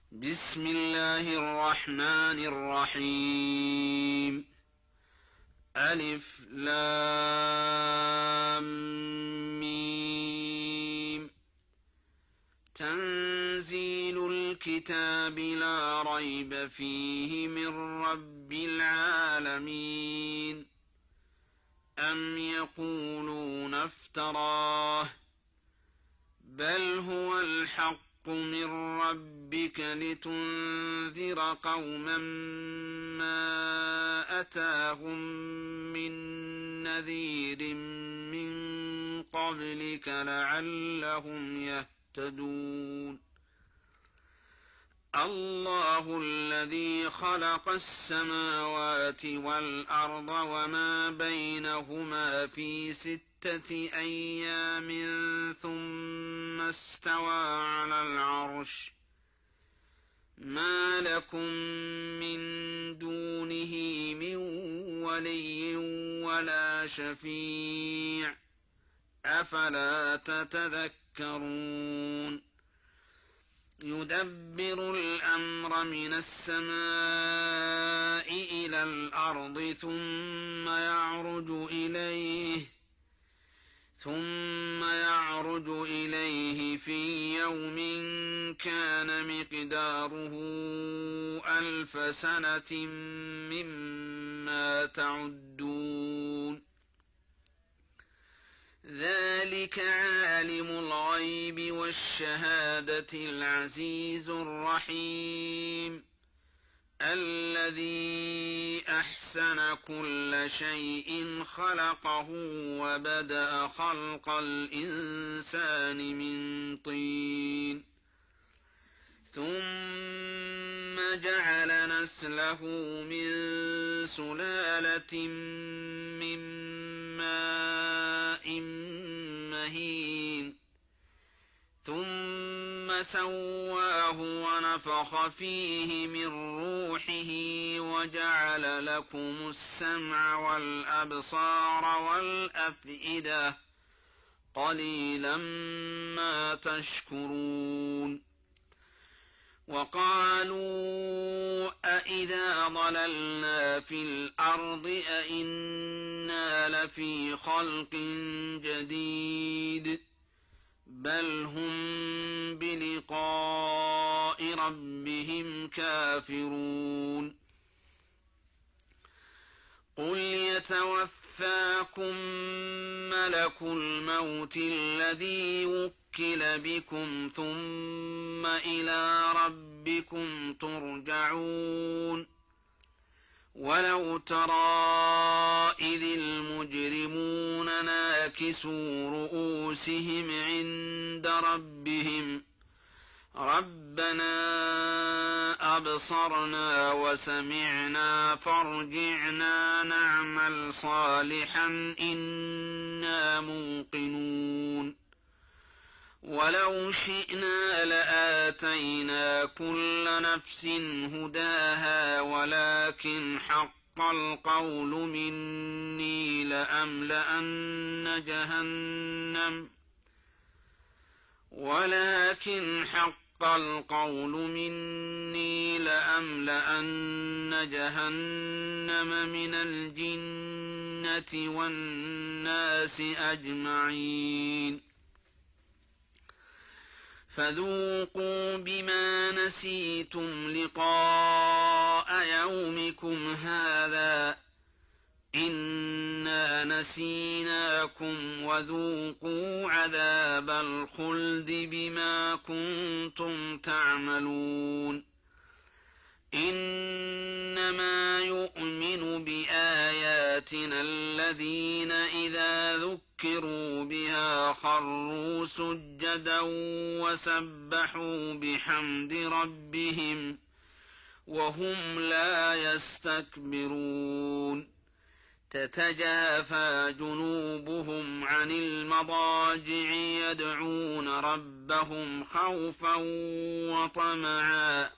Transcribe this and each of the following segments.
بسم الله الرحمن الرحيم. ألف لام ميم. تنزيل الكتاب لا ريب فيه من رب العالمين. أم يقولون افتراه بل هو الحق من ربك لتنذر قوما ما أتاهم من نذير من قبلك لعلهم يهتدون. الله الذي خلق السماوات والأرض وما بينهما في 6 أيام ثم استوى على العرش. ما لكم من دونه من ولي ولا شفيع أفلا تتذكرون. يدبر الأمر من السماء إلى الأرض ثم يعرج إليه في يوم كان مقداره 1000 سنة مما تعدون. ذلك عالم الغيب والشهادة العزيز الرحيم الذي أحسن كل شيء خلقه وبدأ خلق الإنسان من طين ثم جعل نسله من سلالة من ماء مهين ثم سواه ونفخ فيه من روحه وجعل لكم السمع والأبصار والأفئدة قليلا ما تشكرون. وقالوا أإذا ضللنا في الأرض أإنا لفي خلق جديد بل هم بلقاء ربهم كافرون. قل يتوفاكم ملك الموت الذي وكل بكم ثم إلى ربكم ترجعون. ولو ترى إذ المجرمون ناكسوا رؤوسهم عند ربهم ربنا أبصرنا وسمعنا فارجعنا نعمل صالحا إنا موقنون. ولو شئنا لآتينا كل نفس هداها ولكن حق القول مني لأملأن جهنم من الجنة والناس أجمعين. فذوقوا بما نسيتم لقاء يومكم هذا إنا نسيناكم وذوقوا عذاب الخلد بما كنتم تعملون. إنما يؤمن بآياتنا الذين إذا ذكروا بها خروا سجدا وسبحوا بحمد ربهم وهم لا يستكبرون. تتجافى جنوبهم عن المضاجع يدعون ربهم خوفا وطمعا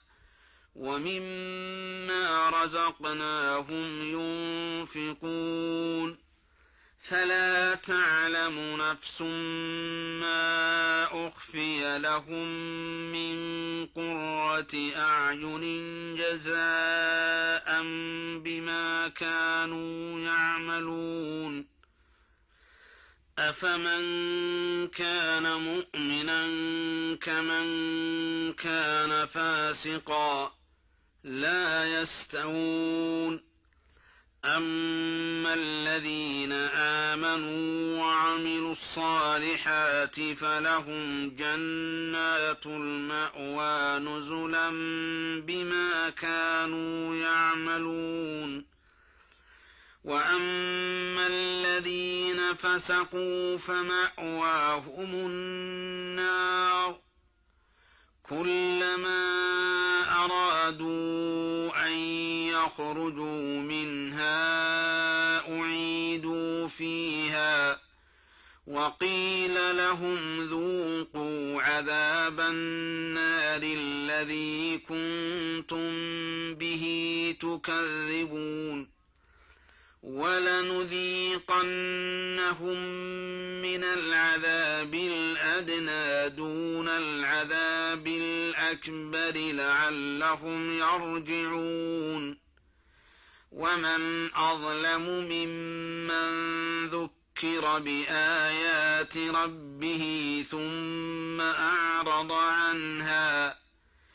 ومما رزقناهم ينفقون. فلا تعلم نفس ما أخفي لهم من قرة أعين جزاء بما كانوا يعملون أفمن كان مؤمنا كمن كان فاسقا لا يستوون أما الذين آمنوا وعملوا الصالحات فلهم جنات المأوى نزلا بما كانوا يعملون وأما الذين فسقوا فمأواهم النار كلما أرادوا أن يخرجوا منها أعيدوا فيها وقيل لهم ذوقوا عذاب النار الذي كنتم به تكذبون ولنذيقنهم من العذاب الأدنى دون العذاب الأكبر لعلهم يرجعون ومن أظلم ممن ذكر بآيات ربه ثم أعرض عنها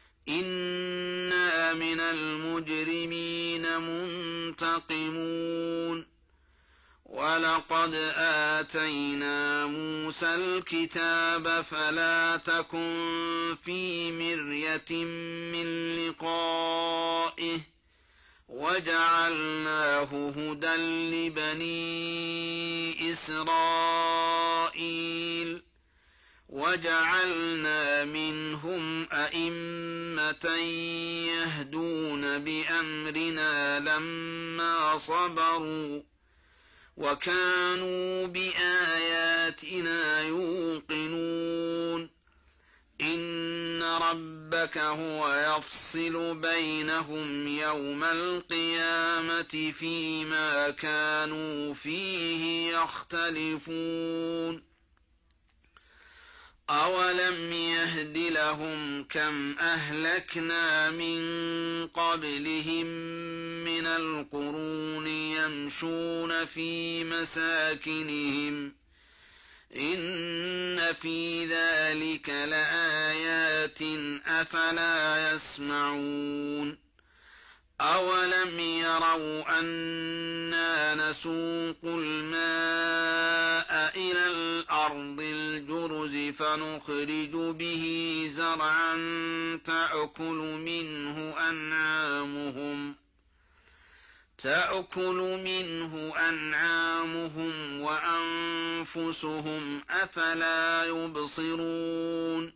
إنا من المجرمين منتقمون ولقد آتينا موسى الكتاب فلا تكن في مرية من لقائه وجعلناه هدى لبني إسرائيل وجعلنا منهم أئمة يهدون بأمرنا لما صبروا وكانوا بآياتنا يوقنون إن ربك هو يفصل بينهم يوم القيامة فيما كانوا فيه يختلفون أولم يهد لهم كم أهلكنا من قبلهم من القرون يمشون في مساكنهم إن في ذلك لآيات أفلا يسمعون أولم يروا أنا نسوق الماء إلى الأرض الجرز فنخرج به زرعا تأكل منه أنعامهم وأنفسهم أفلا يبصرون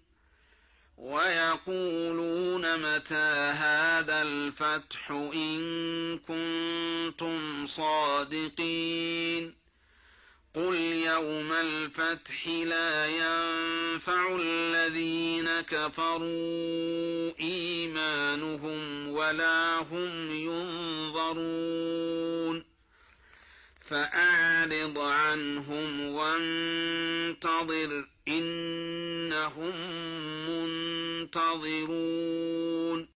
ويقولون متى هذا الفتح إن كنتم صادقين قل يوم الفتح لا ينفع الذين كفروا إيمانهم ولا هم ينظرون فأعرض عنهم وانتظر إنهم منتظرون